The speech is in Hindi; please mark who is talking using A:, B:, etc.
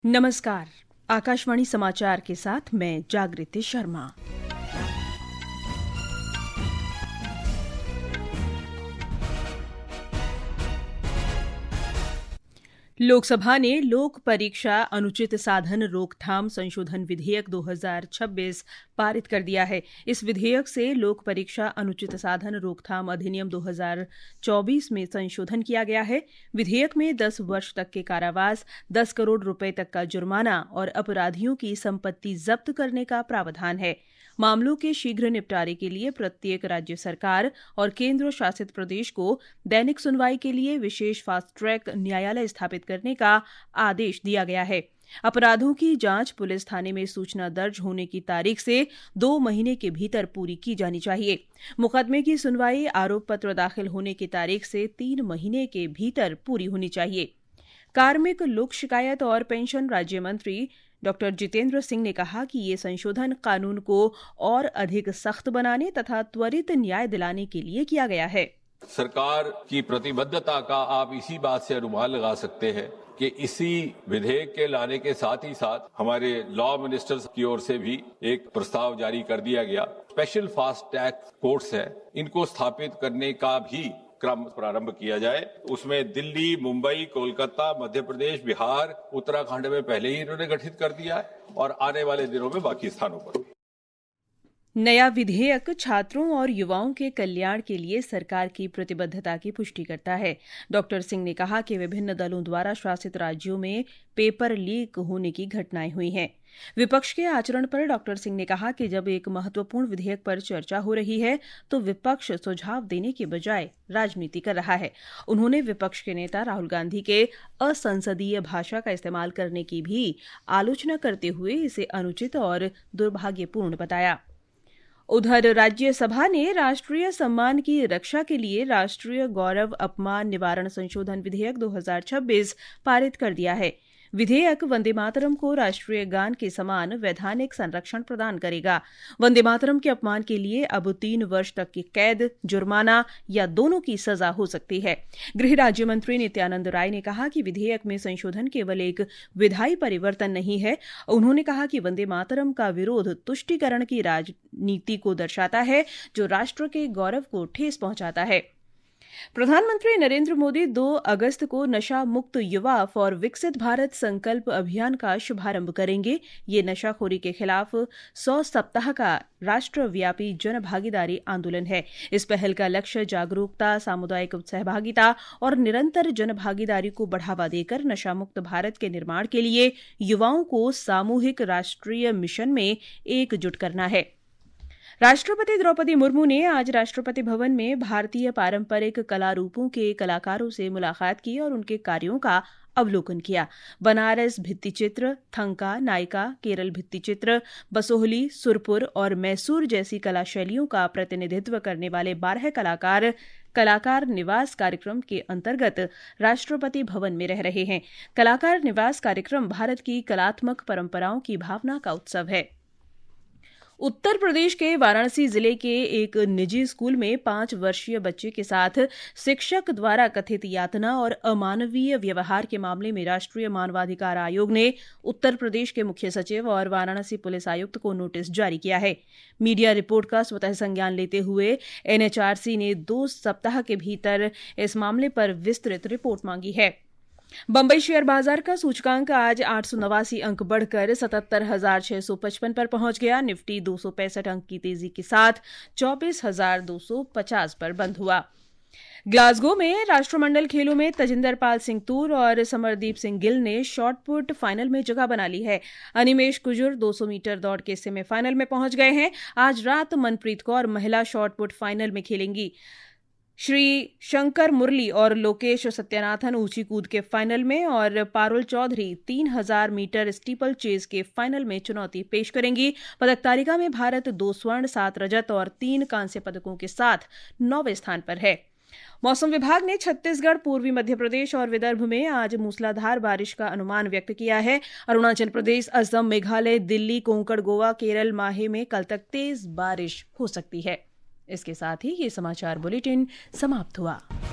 A: नमस्कार। आकाशवाणी समाचार के साथ मैं जागृति शर्मा। लोकसभा ने लोक परीक्षा अनुचित साधन रोकथाम संशोधन विधेयक 2026 पारित कर दिया है। इस विधेयक से लोक परीक्षा अनुचित साधन रोकथाम अधिनियम 2024 में संशोधन किया गया है। विधेयक में 10 वर्ष तक के कारावास, 10 करोड़ रुपए तक का जुर्माना और अपराधियों की संपत्ति जब्त करने का प्रावधान है। मामलों के शीघ्र निपटारे के लिए प्रत्येक राज्य सरकार और केंद्र शासित प्रदेश को दैनिक सुनवाई के लिए विशेष फास्ट ट्रैक न्यायालय स्थापित करने का आदेश दिया गया है। अपराधों की जांच पुलिस थाने में सूचना दर्ज होने की तारीख से 2 महीने के भीतर पूरी की जानी चाहिए। मुकदमे की सुनवाई आरोप पत्र दाखिल होने की तारीख से 3 महीने के भीतर पूरी होनी चाहिए। कार्मिक, लोक शिकायत और पेंशन राज्य मंत्री डॉ. जितेंद्र सिंह ने कहा कि ये संशोधन कानून को और अधिक सख्त बनाने तथा त्वरित न्याय दिलाने के लिए किया गया है।
B: सरकार की प्रतिबद्धता का आप इसी बात से अनुमान लगा सकते हैं कि इसी विधेयक के लाने के साथ ही साथ हमारे लॉ मिनिस्टर्स की ओर से भी एक प्रस्ताव जारी कर दिया गया। स्पेशल फास्ट ट्रैक कोर्ट्स है, इनको स्थापित करने का भी क्रम प्रारंभ किया जाए। उसमें दिल्ली, मुंबई, कोलकाता, मध्य प्रदेश, बिहार, उत्तराखंड में पहले ही इन्होंने गठित कर दिया है और आने वाले दिनों में बाकी स्थानों पर भी।
A: नया विधेयक छात्रों और युवाओं के कल्याण के लिए सरकार की प्रतिबद्धता की पुष्टि करता है। डॉ. सिंह ने कहा कि विभिन्न दलों द्वारा शासित राज्यों में पेपर लीक होने की घटनाएं हुई हैं। विपक्ष के आचरण पर डॉ. सिंह ने कहा कि जब एक महत्वपूर्ण विधेयक पर चर्चा हो रही है तो विपक्ष सुझाव देने के बजाय राजनीति कर रहा है। उन्होंने विपक्ष के नेता राहुल गांधी के असंसदीय भाषा का इस्तेमाल करने की भी आलोचना करते हुए इसे अनुचित और दुर्भाग्यपूर्ण बताया। उधर राज्यसभा ने राष्ट्रीय सम्मान की रक्षा के लिए राष्ट्रीय गौरव अपमान निवारण संशोधन विधेयक 2026 पारित कर दिया है। विधेयक वंदे मातरम को राष्ट्रीय गान के समान वैधानिक संरक्षण प्रदान करेगा। वंदे मातरम के अपमान के लिए अब 3 वर्ष तक की कैद, जुर्माना या दोनों की सजा हो सकती है। गृह राज्य मंत्री नित्यानंद राय ने कहा कि विधेयक में संशोधन केवल एक विधायी परिवर्तन नहीं है। उन्होंने कहा कि वंदे मातरम का विरोध तुष्टीकरण की राजनीति को दर्शाता है, जो राष्ट्र के गौरव को ठेस पहुंचाता है। प्रधानमंत्री नरेंद्र मोदी 2 अगस्त को नशा मुक्त युवा फॉर विकसित भारत संकल्प अभियान का शुभारंभ करेंगे। ये नशाखोरी के खिलाफ 100 सप्ताह का राष्ट्रव्यापी जन भागीदारी आंदोलन है। इस पहल का लक्ष्य जागरूकता, सामुदायिक सहभागिता और निरंतर जन भागीदारी को बढ़ावा देकर नशा मुक्त भारत के निर्माण के लिए युवाओं को सामूहिक राष्ट्रीय मिशन में एकजुट करना है। राष्ट्रपति द्रौपदी मुर्मू ने आज राष्ट्रपति भवन में भारतीय पारंपरिक कला रूपों के कलाकारों से मुलाकात की और उनके कार्यों का अवलोकन किया। बनारस भित्तिचित्र, थंका, नायका, केरल भित्तिचित्र, बसोहली, सुरपुर और मैसूर जैसी कला शैलियों का प्रतिनिधित्व करने वाले 12 कलाकार निवास कार्यक्रम के अंतर्गत राष्ट्रपति भवन में रह रहे हैं। कलाकार निवास कार्यक्रम भारत की कलात्मक परंपराओं की भावना का उत्सव है। उत्तर प्रदेश के वाराणसी जिले के एक निजी स्कूल में 5 वर्षीय बच्चे के साथ शिक्षक द्वारा कथित यातना और अमानवीय व्यवहार के मामले में राष्ट्रीय मानवाधिकार आयोग ने उत्तर प्रदेश के मुख्य सचिव और वाराणसी पुलिस आयुक्त को नोटिस जारी किया है। मीडिया रिपोर्ट का स्वतः संज्ञान लेते हुए एनएचआरसी ने 2 सप्ताह के भीतर इस मामले पर विस्तृत रिपोर्ट मांगी है। बंबई शेयर बाजार का सूचकांक आज 889 अंक बढ़कर 77,655 पर पहुंच गया। निफ्टी 265 अंक की तेजी के साथ 24,250 पर बंद हुआ। ग्लासगो में राष्ट्रमंडल खेलों में तजिंदर पाल सिंह तूर और समरदीप सिंह गिल ने शॉटपुट फाइनल में जगह बना ली है। अनिमेश कुजूर 200 मीटर दौड़ के सेमीफाइनल में पहुंच गए हैं। आज रात मनप्रीत कौर महिला शॉटपुट फाइनल में खेलेंगी। श्री शंकर मुरली और लोकेश सत्यानाथन ऊंची कूद के फाइनल में और Parul Chaudhary 3000 metre steeplechase के फाइनल में चुनौती पेश करेंगी। पदक तालिका में भारत 2 स्वर्ण, 7 रजत और 3 कांस्य पदकों के साथ 9वें स्थान पर है। मौसम विभाग ने छत्तीसगढ़, पूर्वी मध्य प्रदेश और विदर्भ में आज मूसलाधार बारिश का अनुमान व्यक्त किया है। अरुणाचल प्रदेश, असम, मेघालय, दिल्ली, कोंकण, गोवा, केरल, माहे में कल तक तेज बारिश हो सकती है। इसके साथ ही ये समाचार बुलेटिन समाप्त हुआ।